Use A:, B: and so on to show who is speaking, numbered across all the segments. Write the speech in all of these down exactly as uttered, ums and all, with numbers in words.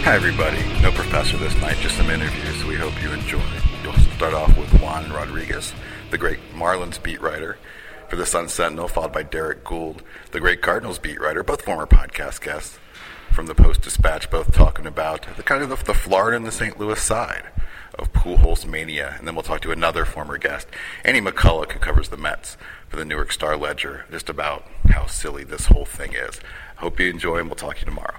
A: Hi everybody, no professor this night, just some interviews, so we hope you enjoy. You'll start off with Juan Rodriguez, the great Marlins beat writer for the Sun Sentinel, followed by Derek Gould, the great Cardinals beat writer, both former podcast guests from the Post-Dispatch, both talking about the kind of the, the Florida and the Saint Louis side of Pujols mania. And then we'll talk to another former guest, Annie McCulloch, who covers the Mets for the Newark Star-Ledger, just about how silly this whole thing is. Hope you enjoy, and we'll talk to you tomorrow.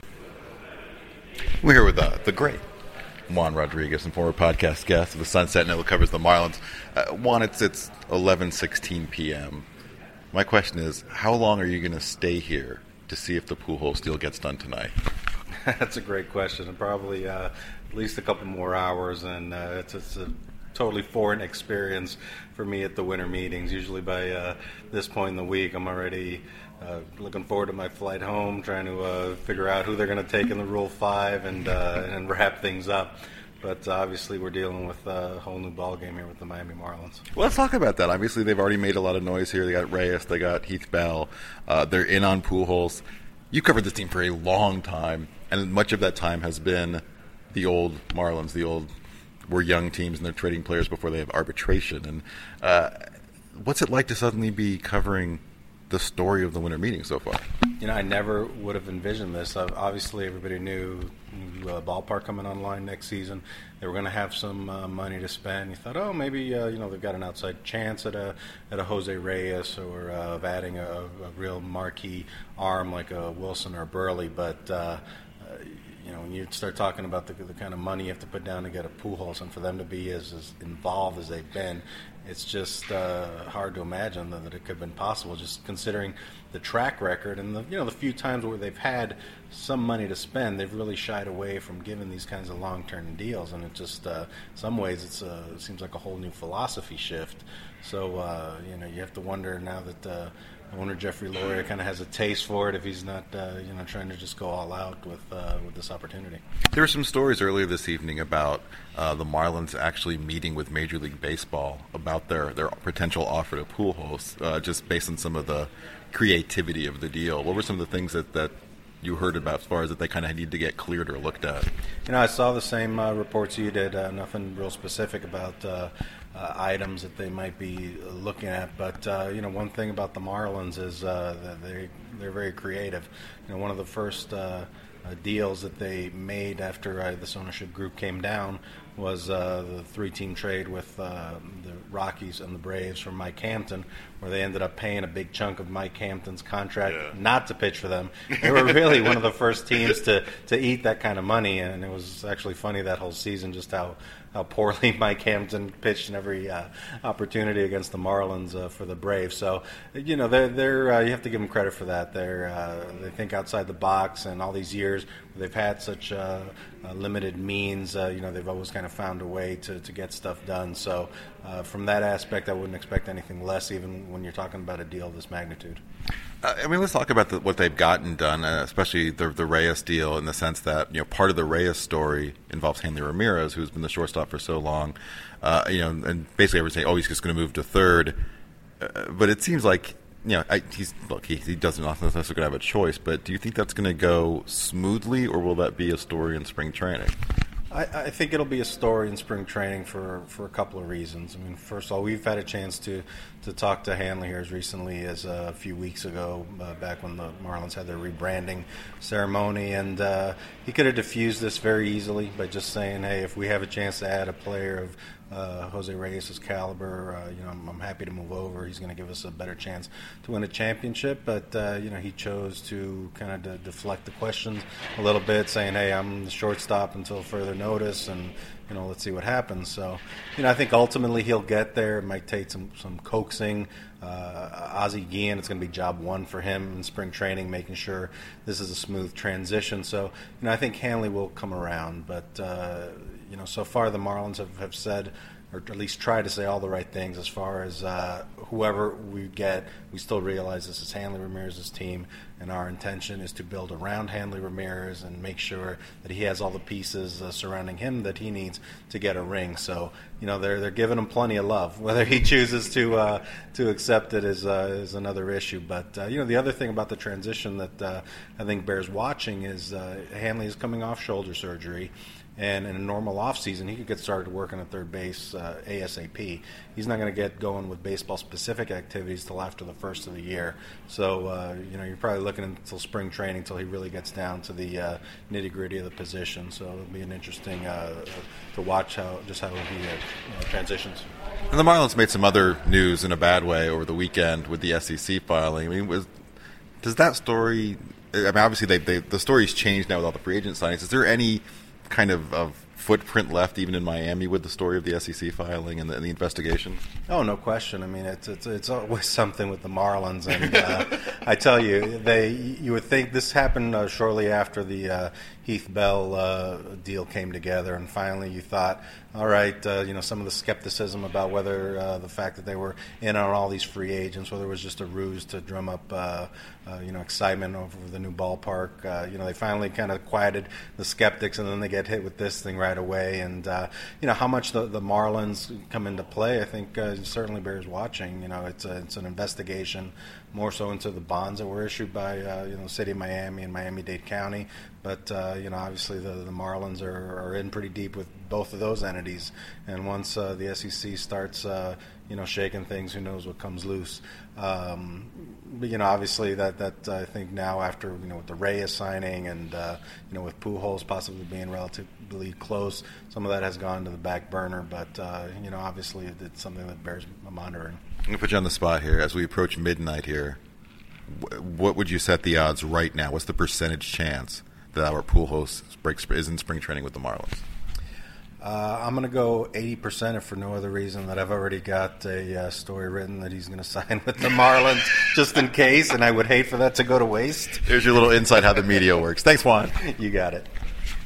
A: We're here with uh, the great Juan Rodriguez, and former podcast guest of the Sun Sentinel, who covers the Marlins. Uh, Juan, it's it's eleven sixteen p.m. My question is, how long are you going to stay here to see if the Pujols deal gets done tonight?
B: That's a great question. Probably uh, at least a couple more hours, and uh, it's, it's a totally foreign experience for me at the winter meetings. Usually by uh, this point in the week, I'm already uh, looking forward to my flight home, trying to uh, figure out who they're going to take in the Rule five and uh, and wrap things up. But obviously we're dealing with a whole new ballgame here with the Miami Marlins.
A: Well, let's talk about that. Obviously they've already made a lot of noise here. They got Reyes, they got Heath Bell. Uh, they're in on Pujols. You covered this team for a long time, and much of that time has been the old Marlins, the old we're young teams and they're trading players before they have arbitration. And uh, what's it like to suddenly be covering the story of the winter meeting so far?
B: You know, I never would have envisioned this. Uh, obviously, everybody knew uh, ballpark coming online next season. They were going to have some uh, money to spend. You thought, oh, maybe uh, you know they've got an outside chance at a at a Jose Reyes or uh, of adding a, a real marquee arm like a Wilson or Burley. But uh, uh, you know, when you start talking about the, the kind of money you have to put down to get a Pujols, and for them to be as, as involved as they've been, it's just uh, hard to imagine that, that it could have been possible, just considering the track record and the you know the few times where they've had some money to spend, they've really shied away from giving these kinds of long-term deals, and it just uh, in some ways it's uh, it seems like a whole new philosophy shift. So uh, you know you have to wonder now that uh, owner Jeffrey Loria kind of has a taste for it if he's not uh, you know trying to just go all out with uh, with this opportunity.
A: There were some stories earlier this evening about uh, the Marlins actually meeting with Major League Baseball about their, their potential offer to Pujols, uh, just based on some of the creativity of the deal. What were some of the things that, that you heard about as far as that they kind of need to get cleared or looked at?
B: You know, I saw the same uh, reports you did. Uh, nothing real specific about uh, uh, items that they might be looking at. But uh, you know, one thing about the Marlins is uh, that they they're very creative. You know, one of the first uh, uh, deals that they made after uh, this ownership group came down was uh, the three-team trade with uh, the Rockies and the Braves for Mike Hampton, where they ended up paying a big chunk of Mike Hampton's contract yeah. not to pitch for them. They were really one of the first teams to, to eat that kind of money, and it was actually funny that whole season just how, how poorly Mike Hampton pitched in every uh, opportunity against the Marlins uh, for the Braves. So, you know, they're, they're, uh, you have to give them credit for that. They're, uh, they think outside the box, and all these years they've had such uh, uh, limited means, uh, you know, they've always kind of found a way to, to get stuff done. So uh, from that aspect, I wouldn't expect anything less, even when you're talking about a deal of this magnitude.
A: Uh, I mean, let's talk about the, what they've gotten done, uh, especially the, the Reyes deal, in the sense that, you know, part of the Reyes story involves Hanley Ramirez, who's been the shortstop for so long, uh, you know, and basically everyone's saying, oh, he's just going to move to third. Uh, but it seems like, you know, I, he's look, he, he doesn't necessarily going to have a choice, but do you think that's going to go smoothly, or will that be a story in spring training?
B: I, I think it'll be a story in spring training for, for a couple of reasons. I mean, first of all, we've had a chance to, to talk to Hanley here as recently as uh, a few weeks ago, uh, back when the Marlins had their rebranding ceremony, and uh, he could have diffused this very easily by just saying, hey, if we have a chance to add a player of uh, Jose Reyes' caliber, uh, you know, I'm, I'm happy to move over. He's going to give us a better chance to win a championship. But uh, you know, he chose to kind of de- deflect the questions a little bit, saying, "Hey, I'm the shortstop until further notice, and you know, let's see what happens." So, you know, I think ultimately he'll get there. It might take some some coaxing. Uh, Ozzie Guillen, it's going to be job one for him in spring training, making sure this is a smooth transition. So, you know, I think Hanley will come around, but uh, you know, so far the Marlins have, have said, or at least try to say all the right things as far as uh, whoever we get, we still realize this is Hanley Ramirez's team. and our intention is to build around Hanley Ramirez and make sure that he has all the pieces uh, surrounding him that he needs to get a ring. So, you know, they're they're giving him plenty of love. Whether he chooses to uh, to accept it is uh, is another issue. But uh, you know, the other thing about the transition that uh, I think bears watching is uh, Hanley is coming off shoulder surgery. And in a normal offseason, he could get started working at third base uh, ASAP. He's not going to get going with baseball-specific activities till after the first of the year. So, uh, you know, you're probably looking until spring training until he really gets down to the uh, nitty-gritty of the position. So it'll be an interesting uh, to watch how just how he uh, transitions.
A: And the Marlins made some other news in a bad way over the weekend with the S E C filing. I mean, was does that story? I mean, obviously, they, they, the story's changed now with all the free agent signings. Is there any kind of, of footprint left even in Miami with the story of the S E C filing and the, and the investigation?
B: Oh, no question. I mean, it's it's, it's always something with the Marlins, and uh, I tell you, they you would think this happened uh, shortly after the uh, Heath Bell uh, deal came together, and finally you thought, all right, uh, you know, some of the skepticism about whether uh, the fact that they were in on all these free agents, whether it was just a ruse to drum up, uh, uh, you know, excitement over the new ballpark. Uh, you know, they finally kind of quieted the skeptics, and then they get hit with this thing right away. And uh, you know, how much the, the Marlins come into play, I think uh, certainly bears watching. You know, it's a, it's an investigation more so into the bonds that were issued by uh, you know, the city of Miami and Miami-Dade County. But uh, you know, obviously the, the Marlins are, are in pretty deep with both of those entities. And once uh, the S E C starts, uh, you know, shaking things, who knows what comes loose. Um, but you know, obviously that that uh, I think now after you know with the Reyes signing and uh, you know with Pujols possibly being relatively close, some of that has gone to the back burner. But uh, you know, obviously it's something that bears monitoring.
A: I'm going to put you on the spot here. As we approach midnight here, what would you set the odds right now? What's the percentage chance that Albert Pujols is in spring training with the Marlins?
B: Uh, I'm going to go eighty percent if for no other reason that I've already got a uh, story written that he's going to sign with the Marlins just in case, and I would hate for that to go to waste.
A: Here's your little insight how the media works. Thanks, Juan.
B: You got it.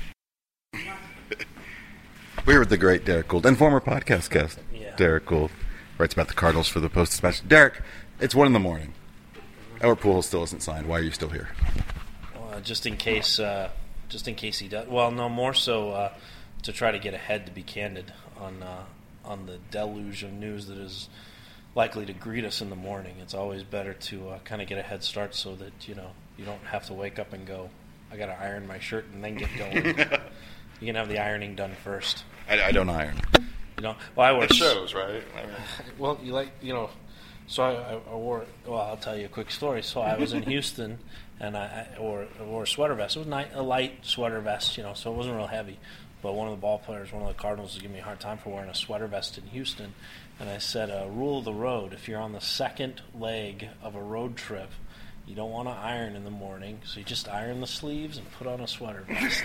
A: We're here with the great Derek Gould and former podcast guest
C: yeah.
A: Derek Gould. Writes about the Cardinals for the Post-Dispatch. Derek, it's one in the morning. Albert Pujols still isn't signed. Why are you still here?
C: Uh, just in case, uh, just in case he does. Well, no, more so uh, to try to get ahead. To be candid on uh, on the deluge of news that is likely to greet us in the morning. It's always better to uh, kind of get a head start so that you know you don't have to wake up and go, I got to iron my shirt and then get going. You can have the ironing done first.
A: I, I don't iron.
C: You know, well, I
A: It shows, right? I mean.
C: Well, you like, you know, so I, I wore, well, I'll tell you a quick story. So I was in Houston, and I, I, wore, I wore a sweater vest. It was night, a light sweater vest, you know, so it wasn't real heavy. But one of the ball players, one of the Cardinals, was giving me a hard time for wearing a sweater vest in Houston. And I said, uh, rule of the road, if you're on the second leg of a road trip, you don't want to iron in the morning, so you just iron the sleeves and put on a sweater vest.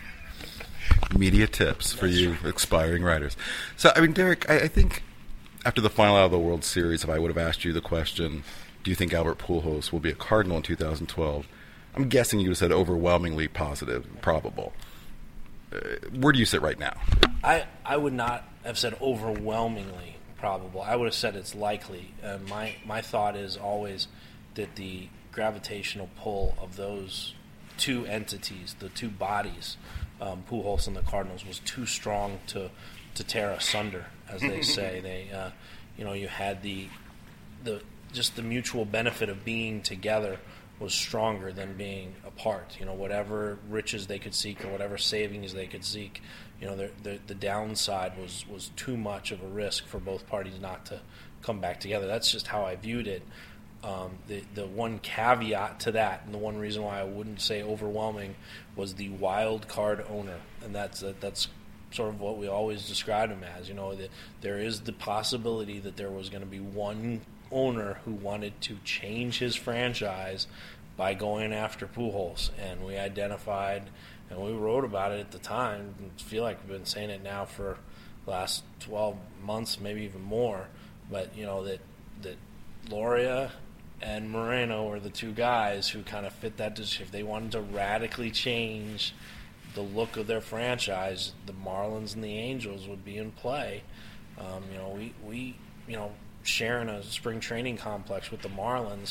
A: Media tips for you expiring writers. So, I mean, Derek, I, I think after the final out of the World Series, if I would have asked you the question, do you think Albert Pujols will be a Cardinal in two thousand twelve? I'm guessing you would have said overwhelmingly positive, probable. Uh, where do you sit right now?
C: I, I would not have said overwhelmingly probable. I would have said it's likely. Uh, my, my thought is always that the gravitational pull of those two entities, the two bodies, Um, Pujols and the Cardinals, was too strong to to tear asunder, as they say. They, uh, you know, you had the the just the mutual benefit of being together was stronger than being apart. You know, whatever riches they could seek or whatever savings they could seek, you know, the the, the downside was was too much of a risk for both parties not to come back together. That's just how I viewed it. Um, the the one caveat to that, and the one reason why I wouldn't say overwhelming, was the wild card owner, and that's uh, that's sort of what we always described him as. You know, that there is the possibility that there was going to be one owner who wanted to change his franchise by going after Pujols, and we identified and we wrote about it at the time. I feel like we've been saying it now for the last twelve months, maybe even more. But you know that that Loria and Moreno were the two guys who kind of fit that description. If they wanted to radically change the look of their franchise, the Marlins and the Angels would be in play. Um, you know, we, we, you know, sharing a spring training complex with the Marlins,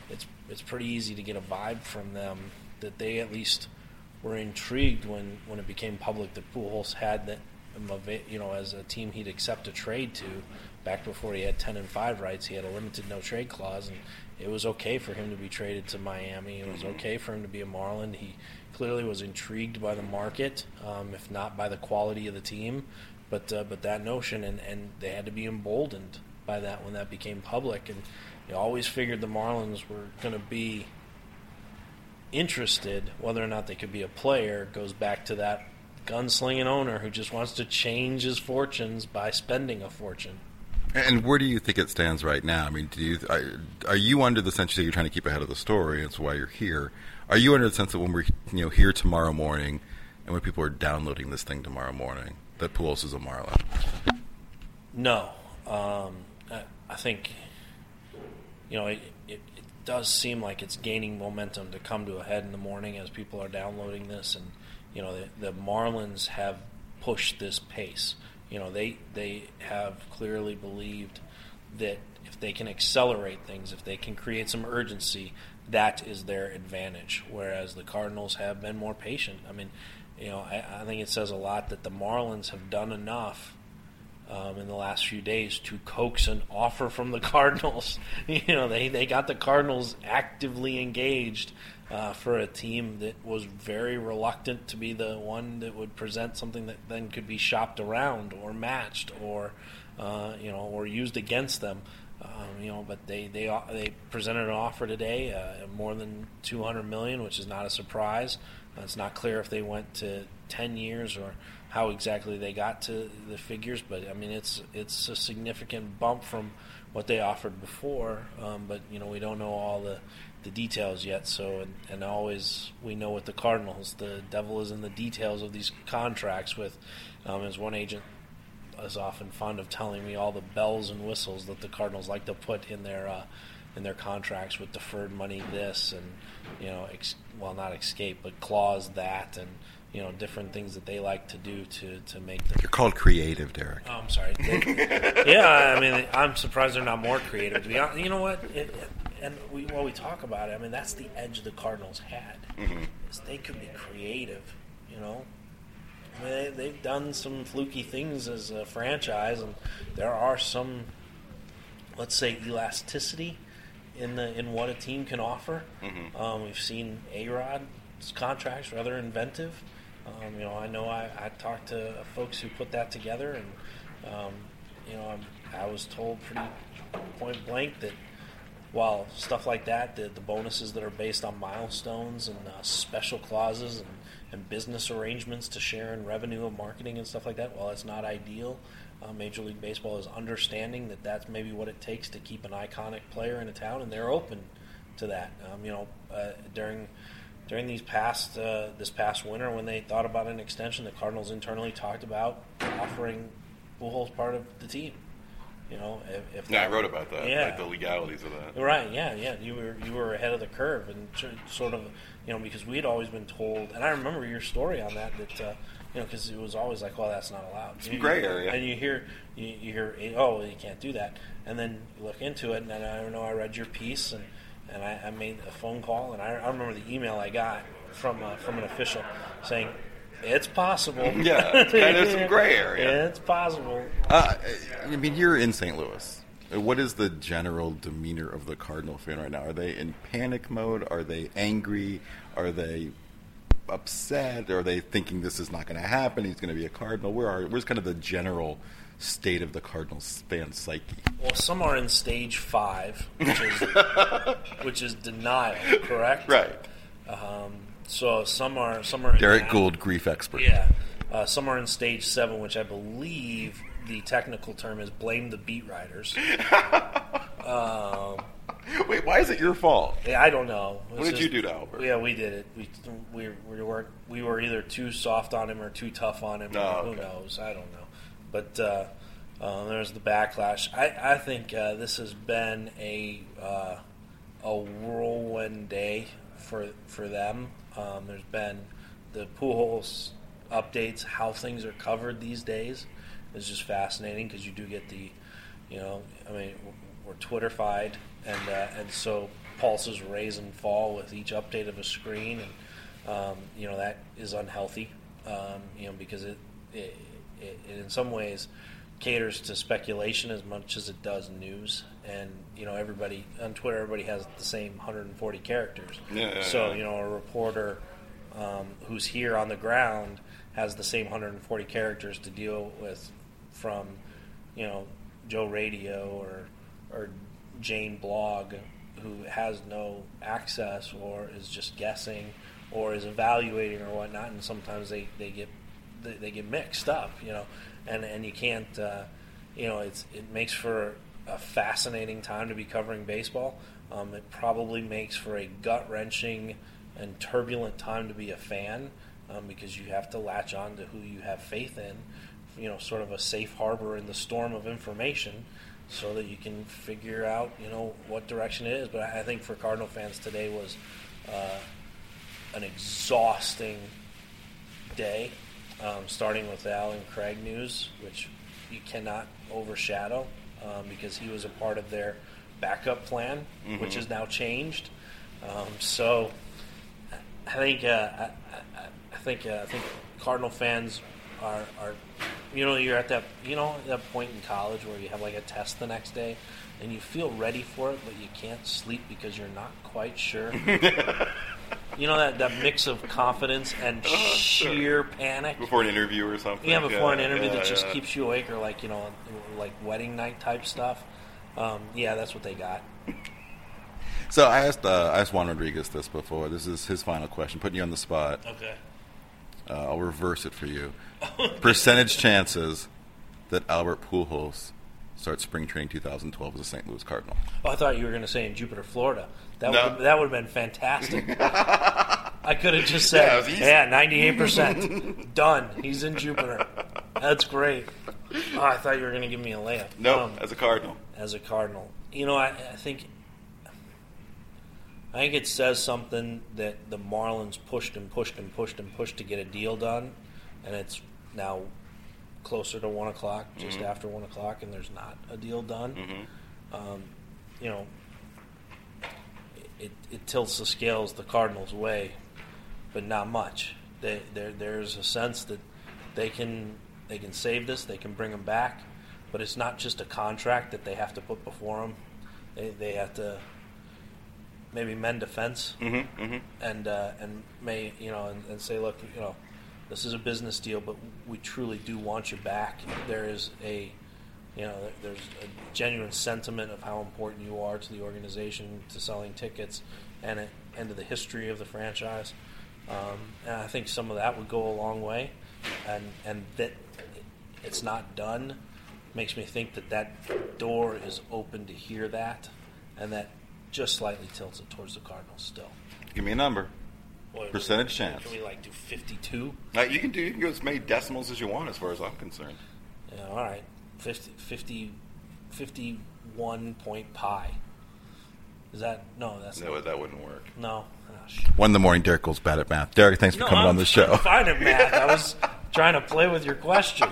C: it's it's pretty easy to get a vibe from them that they at least were intrigued when, when it became public that Pujols had that, you know, as a team he'd accept a trade to. Back before he had ten and five rights, he had a limited no trade clause, and it was okay for him to be traded to Miami. It was okay for him to be a Marlin. He clearly was intrigued by the market, um, if not by the quality of the team, but uh, but that notion, and, and they had to be emboldened by that when that became public. And they always figured the Marlins were going to be interested. Whether or not they could be a player goes back to that gunslinging owner who just wants to change his fortunes by spending a fortune.
A: And where do you think it stands right now? I mean, do you are, are you under the sense that you're trying to keep ahead of the story? That's why you're here. Are you under the sense that when we're you know here tomorrow morning, and when people are downloading this thing tomorrow morning, that Pujols is a Marlin?
C: No, um, I, I think you know it, it, it does seem like it's gaining momentum to come to a head in the morning as people are downloading this, and you know the, the Marlins have pushed this pace. You know, they they have clearly believed that if they can accelerate things, if they can create some urgency, that is their advantage, whereas the Cardinals have been more patient. I mean, you know, I, I think it says a lot that the Marlins have done enough um, in the last few days to coax an offer from the Cardinals. You know, they, they got the Cardinals actively engaged Uh, for a team that was very reluctant to be the one that would present something that then could be shopped around or matched or uh, you know or used against them. Um, you know, but they they they presented an offer today, uh, more than two hundred million dollars, which is not a surprise. Uh, it's not clear if they went to ten years or how exactly they got to the figures, but I mean it's it's a significant bump from what they offered before. Um, but you know we don't know all the the details yet, so and, and always we know with the Cardinals, the devil is in the details of these contracts. With um, as one agent is often fond of telling me, all the bells and whistles that the Cardinals like to put in their uh, in their contracts with deferred money, this and you know, ex- well not escape, but clause that, and you know different things that they like to do to to make them.
A: You're called creative, Derek.
C: Oh, I'm sorry. They, yeah, I mean I'm surprised they're not more creative. To be honest, you know what? It, it, And we, while we talk about it, I mean, that's the edge the Cardinals had. Mm-hmm. Is they could be creative, you know. I mean, they, they've done some fluky things as a franchise, and there are some, let's say, elasticity in the in what a team can offer. Mm-hmm. Um, we've seen A-Rod's contracts rather inventive. Um, you know, I know I, I talked to folks who put that together, and um, you know, I'm, I was told pretty point blank that while stuff like that, the, the bonuses that are based on milestones and uh, special clauses and, and business arrangements to share in revenue of marketing and stuff like that, while it's not ideal, uh, Major League Baseball is understanding that that's maybe what it takes to keep an iconic player in a town, and they're open to that. Um, you know, uh, during during these past uh, this past winter, when they thought about an extension, the Cardinals internally talked about offering Pujols part of the team. You know, if, if
A: yeah,
C: that,
A: I wrote about that,
C: yeah.
A: like the legalities of that.
C: Right, yeah, yeah. You were you were ahead of the curve, and sort of, you know, because we had always been told, and I remember your story on that, that uh, you know, because it was always like, well, that's not allowed.
A: Some gray area.
C: And you hear, you, you hear, oh, well, you can't do that, and then you look into it, and then I know I read your piece, and and I, I made a phone call, and I, I remember the email I got from uh, from an official saying, it's possible.
A: Yeah, it's kind of some gray area.
C: It's possible.
A: Uh, I mean, you're in Saint Louis. What is the general demeanor of the Cardinal fan right now? Are they in panic mode? Are they angry? Are they upset? Are they thinking this is not going to happen? He's going to be a Cardinal? Where are? Where's kind of the general state of the Cardinals fan psyche?
C: Well, some are in stage five, which is which is denial. Correct.
A: Right.
C: Um, So some are some are in
A: Derek
C: that.
A: Gould, grief expert.
C: Yeah, uh, some are in stage seven, which I believe the technical term is blame the beat writers. um,
A: Wait, why is it your fault?
C: yeah, I don't know. It's
A: What did
C: just,
A: you do to Albert?
C: Yeah, we did it. We we we were we were either too soft on him or too tough on him.
A: Oh,
C: Who
A: okay.
C: knows? I don't know. But uh, uh, there's the backlash. I I think uh, this has been a uh, a whirlwind day for for them. Um, there's been the Pujols updates, how things are covered these days is just fascinating because you do get the, you know, I mean, we're Twitterfied, and uh, and so pulses raise and fall with each update of a screen, and um, you know that is unhealthy. Um, you know because it, it, it, it in some ways caters to speculation as much as it does news. And you know everybody on Twitter, everybody has the same one hundred forty characters.
A: Yeah, yeah,
C: so
A: yeah.
C: you know a reporter um, who's here on the ground has the same one hundred forty characters to deal with from you know Joe Radio or or Jane Blog, who has no access or is just guessing or is evaluating or whatnot, and sometimes they, they get they, they get mixed up, you know, and and you can't uh, you know it's it makes for a fascinating time to be covering baseball. Um, it probably makes for a gut wrenching and turbulent time to be a fan um, because you have to latch on to who you have faith in, you know, sort of a safe harbor in the storm of information, so that you can figure out, you know, what direction it is. But I think for Cardinal fans today was uh, an exhausting day, um, starting with the Alan Craig news, which you cannot overshadow um, because he was a part of their backup plan, mm-hmm. which is now changed. Um, so I think uh, I, I, I think uh, I think Cardinal fans are are. You know, you're at that, you know, that point in college where you have like a test the next day and you feel ready for it, but you can't sleep because you're not quite sure. You know, that, that mix of confidence and
A: uh,
C: sheer
A: sure.
C: panic.
A: Before an interview or something.
C: Yeah, before
A: yeah,
C: an interview
A: yeah,
C: that just
A: yeah.
C: keeps you awake, or like, you know, like wedding night type stuff. Um, yeah, that's what they got.
A: So I asked uh, I asked Juan Rodriguez this before. This is his final question, putting you on the spot.
C: Okay.
A: Uh, I'll reverse it for you. Percentage chances that Albert Pujols starts spring training twenty twelve as a Saint Louis Cardinal.
C: Oh, I thought you were going to say in Jupiter, Florida. That
A: No.
C: would that would have been fantastic. I could have just said,
A: Yeah, it was easy.
C: yeah, ninety-eight percent. Done. He's in Jupiter. That's great. Oh, I thought you were going to give me a layup.
A: No,
C: Um,
A: as a Cardinal.
C: as a Cardinal. You know, I, I think I think it says something that the Marlins pushed and pushed and pushed and pushed to get a deal done, and it's now closer to one o'clock, just
A: mm-hmm.
C: after one o'clock, and there's not a deal done.
A: Mm-hmm.
C: Um, you know, it, it tilts the scales the Cardinals' way, but not much. They, there, there's a sense that they can they can save this, they can bring him back, but it's not just a contract that they have to put before them. They, they have to maybe mend a fence
A: Mm-hmm. Mm-hmm.
C: and uh, and may you know and, and say, look, you know, this is a business deal, but we truly do want you back. There is a you know there's a genuine sentiment of how important you are to the organization, to selling tickets, and it, and to the history of the franchise. Um, and I think some of that would go a long way, and and that it's not done makes me think that that door is open to hear that, and that just slightly tilts it towards the Cardinals still.
A: Give me a number.
C: Boy,
A: Percentage
C: can
A: chance.
C: Can we like do fifty-two?
A: Uh, you can do. You can go as many decimals as you want, as far as I'm concerned.
C: Yeah, all right. fifty, fifty, fifty-one point pi. Is that no? That's
A: No,
C: not,
A: that wouldn't work.
C: no. Oh, shit.
A: One in the morning, Derek goes bad at math. Derek, thanks for
C: No,
A: coming
C: I'm,
A: on the show.
C: I'm fine at math. I was trying to play with your question.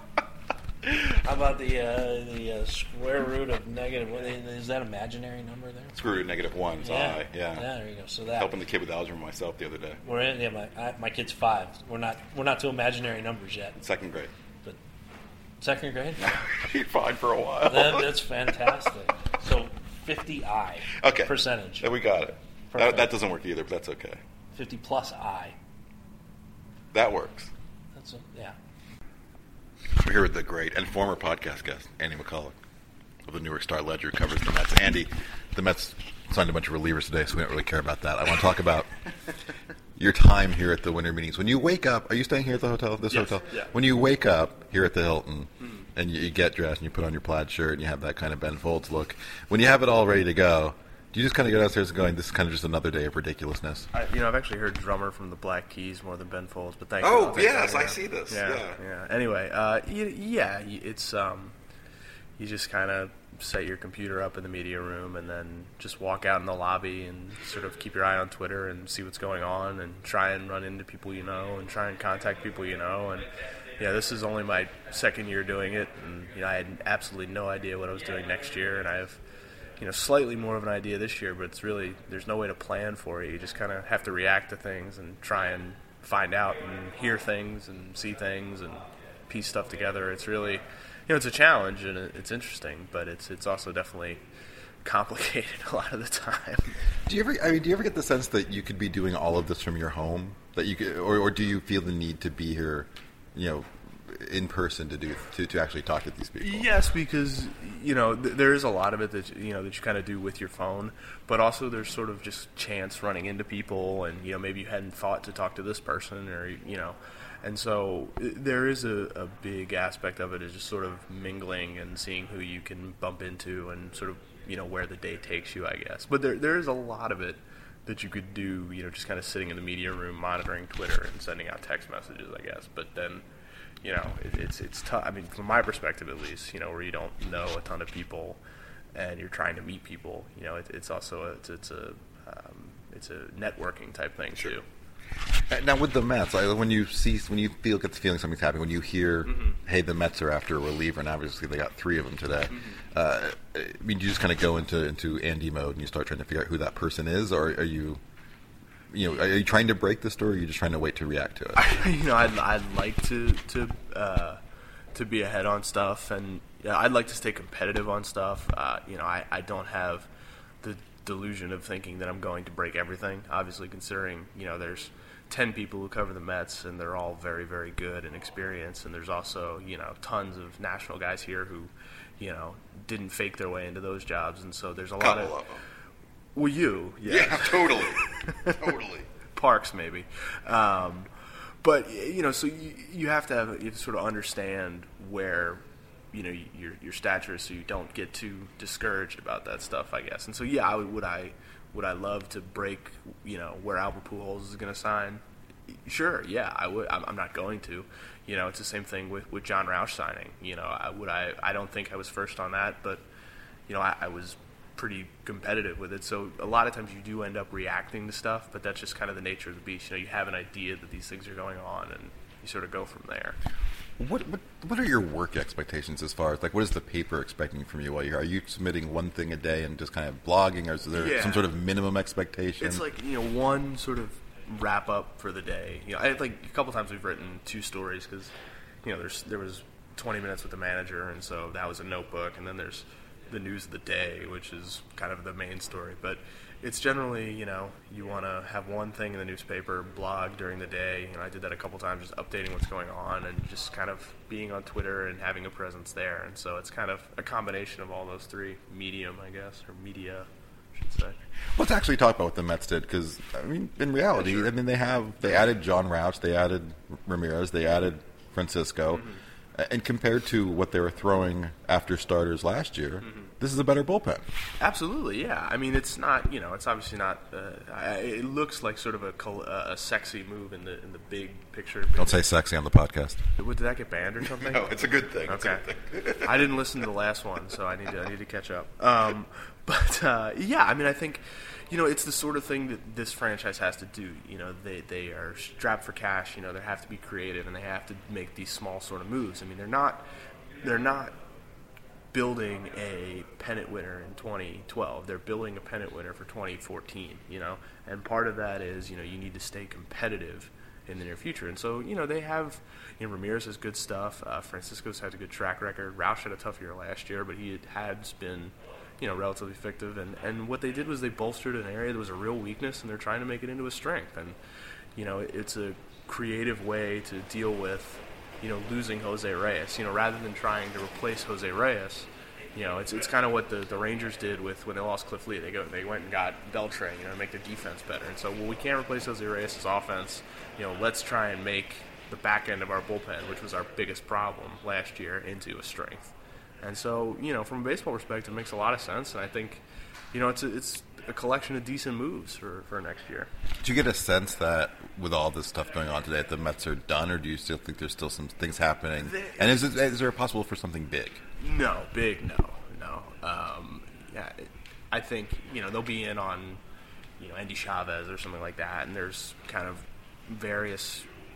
C: How about the uh, the uh, square root of negative? What, is that imaginary number there?
A: Screw root negative one is
C: Yeah.
A: I. Yeah.
C: Yeah, there you go. So that
A: Helping the kid with algebra myself the other day.
C: we're in. Yeah, my I, my kid's five. We're not we're not to imaginary numbers yet.
A: Second grade.
C: But second grade.
A: You're fine for a while.
C: That, that's fantastic. So fifty I
A: Okay.
C: percentage.
A: Then we got it. That,
C: Perfect.
A: that doesn't work either, but that's okay.
C: fifty plus I.
A: That works.
C: That's a, yeah.
A: We're here with the great and former podcast guest, Andy McCulloch of the Newark Star Ledger, who covers the Mets. Andy, the Mets signed a bunch of relievers today, so we don't really care about that. I want to talk about your time here at the winter meetings. When you wake up, are you staying here at the hotel, this
D: Yes,
A: hotel?
D: yeah.
A: When you wake up here at the Hilton,
D: Mm-hmm.
A: and you, you get dressed and you put on your plaid shirt and you have that kind of Ben Folds look, when you have it all ready to go, do you just kind of go downstairs and going, this is kind of just another day of ridiculousness?
D: I, you know, I've actually heard drummer from the Black Keys more than Ben Folds, but thank
A: Oh,
D: you. I'll take
A: yes,
D: that,
A: I
D: yeah.
A: see this,
D: Yeah,
A: yeah.
D: yeah. Anyway, uh, y- yeah, y- it's um, you just kind of set your computer up in the media room and then just walk out in the lobby and sort of keep your eye on Twitter and see what's going on and try and run into people you know and try and contact people you know. And yeah, this is only my second year doing it, and you know, I had absolutely no idea what I was doing next year, and I have you know, slightly more of an idea this year, but it's really, there's no way to plan for it. You just kind of have to react to things and try and find out and hear things and see things and piece stuff together. It's really, you know, it's a challenge and it's interesting, but it's it's also definitely complicated a lot of the time.
A: Do you ever, I mean, do you ever get the sense that you could be doing all of this from your home? That you could, or, or do you feel the need to be here, you know, in person to do to, to actually talk to these people?
D: Yes, because you know th- there is a lot of it that you know that you kind of do with your phone, but also there's sort of just chance running into people, and you know maybe you hadn't thought to talk to this person, or you know, and so there is a, a big aspect of it is just sort of mingling and seeing who you can bump into and sort of you know where the day takes you, I guess. But there there is a lot of it that you could do, you know, just kind of sitting in the media room monitoring Twitter and sending out text messages, I guess. But then, you know, it, it's it's tough. I mean, from my perspective at least, you know, where you don't know a ton of people and you're trying to meet people, you know, it, it's also a, it's, it's a um, it's a networking type thing
A: Sure.
D: too.
A: Now with the Mets, like, when you see, when you feel, get the feeling something's happening, when you hear,
D: Mm-hmm.
A: hey, the Mets are after a reliever, and obviously they got three of them today.
D: Mm-hmm.
A: Uh, I mean, do you just kind of go into into Andy mode and you start trying to figure out who that person is, or are you, you know, are you trying to break the story, or are you just trying to wait to react to it?
D: you know, I'd, I'd like to to uh, to be ahead on stuff, and yeah, I'd like to stay competitive on stuff. Uh, you know, I, I don't have the delusion of thinking that I'm going to break everything. Obviously, considering you know there's ten people who cover the Mets, and they're all very, very good and experienced, and there's also you know tons of national guys here who you know didn't fake their way into those jobs, and so there's a lot of,
A: them.
D: well, you, yeah,
A: totally, totally.
D: Parks maybe, um, but you know, so you, you have to have you have to sort of understand where you know your your stature is, so you don't get too discouraged about that stuff, I guess. And so yeah, I would, would I would I love to break you know where Albert Pujols is going to sign? Sure, yeah, I would. I'm, I'm not going to. You know, it's the same thing with, with John Roush signing. You know, I would I I don't think I was first on that, but you know, I, I was pretty competitive with it. So a lot of times you do end up reacting to stuff, but that's just kind of the nature of the beast. You know, you have an idea that these things are going on, and you sort of go from there.
A: What what what are your work expectations as far as, like, what is the paper expecting from you while you're here? Are you submitting one thing a day and just kind of blogging, or is there
D: Yeah.
A: some sort of minimum expectation?
D: It's like, you know, one sort of wrap up for the day. You know, I like a couple times we've written two stories because, you know, there's there was twenty minutes with the manager, and so that was a notebook, and then there's the news of the day, which is kind of the main story. But it's generally, you know, you want to have one thing in the newspaper, blog during the day. You know, I did that a couple times, just updating what's going on and just kind of being on Twitter and having a presence there. And so it's kind of a combination of all those three medium, I guess, or media, I should say.
A: Let's actually talk about what the Mets did, because I mean, in reality,
D: Sure.
A: I mean, they have they added John Roush, they added Ramirez, they added Francisco,
D: Mm-hmm.
A: and compared to what they were throwing after starters last year,
D: Mm-hmm.
A: this is a better bullpen.
D: Absolutely, yeah. I mean, it's not, you know, it's obviously not. Uh, I, it looks like sort of a col- uh, a sexy move in the in the big picture.
A: Don't say sexy on the podcast.
D: Did that get banned or something?
A: No, it's a good thing. It's a
D: Okay.
A: good thing.
D: I didn't listen to the last one, so I need to I need to catch up. Um, but uh, yeah, I mean, I think you know it's the sort of thing that this franchise has to do. You know, they they are strapped for cash. You know, they have to be creative and they have to make these small sort of moves. I mean, they're not they're not building a pennant winner in twenty twelve. They're building a pennant winner for twenty fourteen, you know, and part of that is, you know, you need to stay competitive in the near future. And so, you know, they have, you know, Ramirez has good stuff. Uh, Francisco's had a good track record. Roush had a tough year last year, but he had, has been, you know, relatively effective. And, and what they did was they bolstered an area that was a real weakness, and they're trying to make it into a strength. And, you know, it, it's a creative way to deal with, you know, losing Jose Reyes. You know, rather than trying to replace Jose Reyes, you know, it's it's kind of what the, the Rangers did with when they lost Cliff Lee. They go they went and got Beltran, you know, to make their defense better. And so, well, we can't replace Jose Reyes' offense. You know, let's try and make the back end of our bullpen, which was our biggest problem last year, into a strength. And so, you know, from a baseball perspective, it makes a lot of sense. And I think, you know, it's a, it's a collection of decent moves for, for next year.
A: Do you get a sense that with all this stuff going on today, that the Mets are done, or do you still think there's still some things happening?
D: They-
A: And is, it, is there a possible for something big?
D: No, big no, no. Um, yeah, it, I think, you know, they'll be in on, you know, Andy Chavez or something like that, and there's kind of various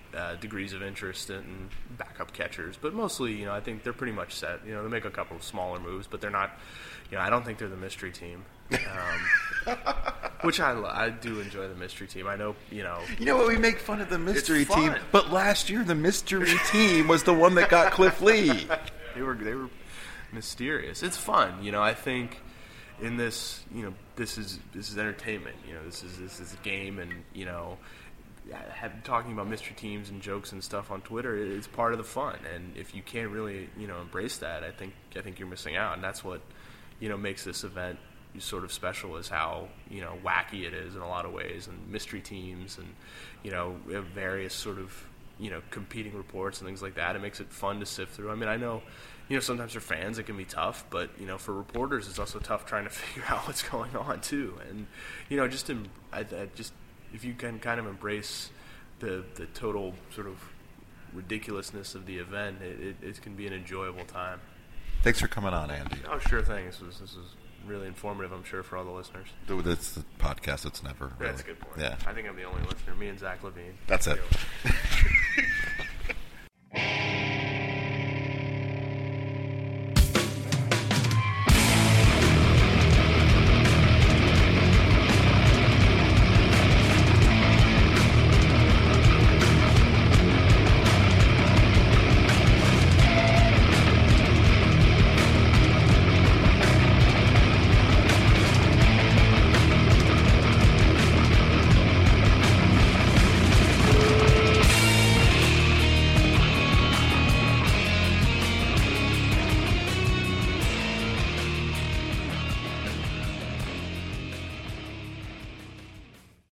D: uh, degrees of interest in backup catchers, but mostly, you know, I think they're pretty much set. You know, they make a couple of smaller moves, but they're not. You know, I don't think they're the mystery team, um, which I lo- I do enjoy the mystery team. I know, you know.
A: You know what? We make fun of the mystery
D: It's
A: team,
D: fun.
A: but last year the mystery team was the one that got Cliff Lee.
D: They were they were mysterious. It's fun, you know. I think in this, you know, this is this is entertainment. You know, this is this is a game, and you know, have, talking about mystery teams and jokes and stuff on Twitter is part of the fun. And if you can't really, you know, embrace that, I think I think you're missing out. And that's what, you know, makes this event sort of special, is how, you know, wacky it is in a lot of ways, and mystery teams, and you know, we have various sort of, you know, competing reports and things like that. It makes it fun to sift through. I mean, I know, you know, sometimes for fans it can be tough, but, you know, for reporters it's also tough trying to figure out what's going on too. And, you know, just in, I, I just if you can kind of embrace the the total sort of ridiculousness of the event, it, it, it can be an enjoyable time.
A: Thanks for coming on, Andy.
D: Oh, sure thing. This was this was really informative, I'm sure, for all the listeners.
A: It's the podcast. It's never. Really.
D: That's a good point.
A: Yeah.
D: I think I'm the only listener. Me and Zach Levine.
A: That's it.